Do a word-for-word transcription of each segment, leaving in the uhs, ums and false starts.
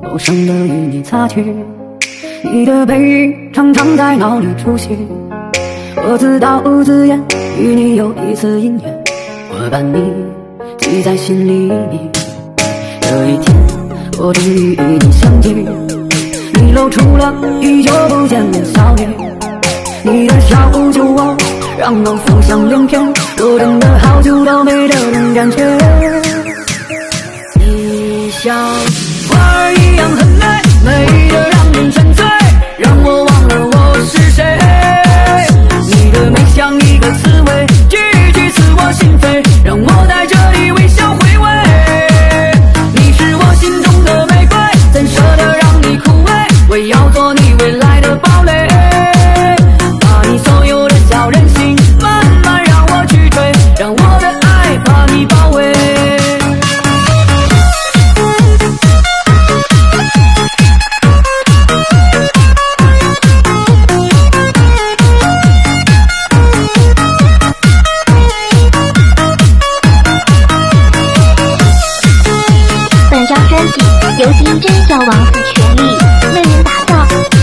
陌生的与你擦去，你的背影常常在脑里出现，我自导自演与你有一次姻缘，我把你记在心里面。有一天我终于与你相见，你露出了许久不见的笑脸，你的小酒窝让我浮想联翩，我真的好久都没这种感觉。你像花儿一样很美，美得让人沉醉，让我忘了我是谁。你的美像一个刺猬，句句刺我心扉，让我在这里微笑回味。你是我心中的玫瑰，怎舍得让你枯萎，我要做你未来的堡垒，把你所有的小任性慢慢让我去追，让我的爱把你包围。 本张专辑由金针小王子全力为您打造。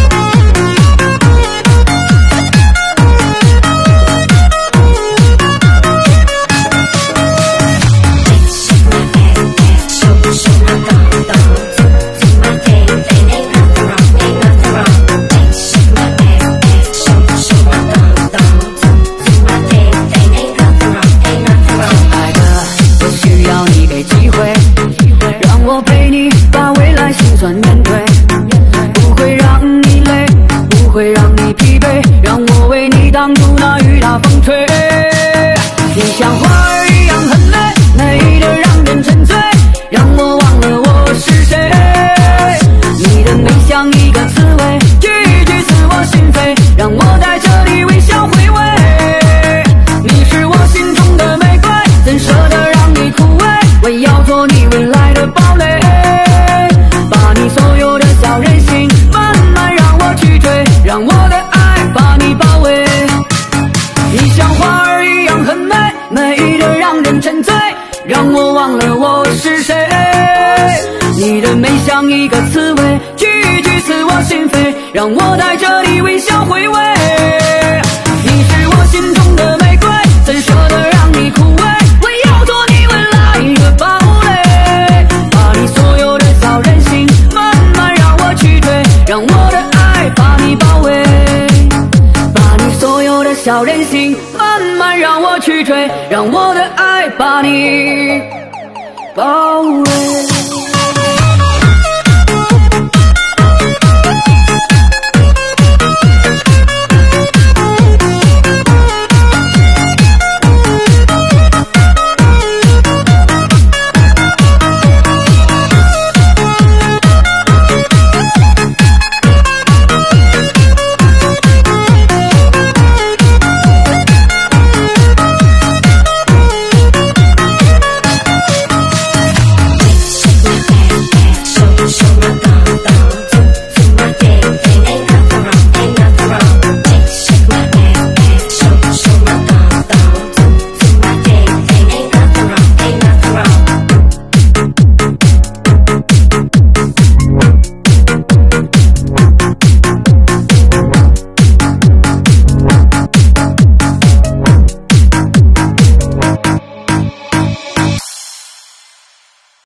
我陪你把未来心酸面对，不会让你累，不会让你疲惫，让我为你挡住那雨打风吹。你像花儿一样很美，美得让人沉醉，让我忘了我是谁。你的美像一个刺猬，句句刺我心扉，让我在这里微笑回味。你是我心中的玫瑰，怎舍得让你枯萎，我要做你未来的堡垒，把你所有的小任性慢慢让我去追，让我的爱把你包围。你像花儿一样很美，美得让人沉醉，让我忘了我是谁。你的美像一个刺猬，句句刺我心扉，让我在这里微笑回味。你是我心中的玫瑰，怎舍得让你枯萎，我要做你未来的堡垒，把你所有的小任性慢慢让我去追，让我的爱把你包围，把你所有的小任性慢慢让我去追，让我的爱把你包围。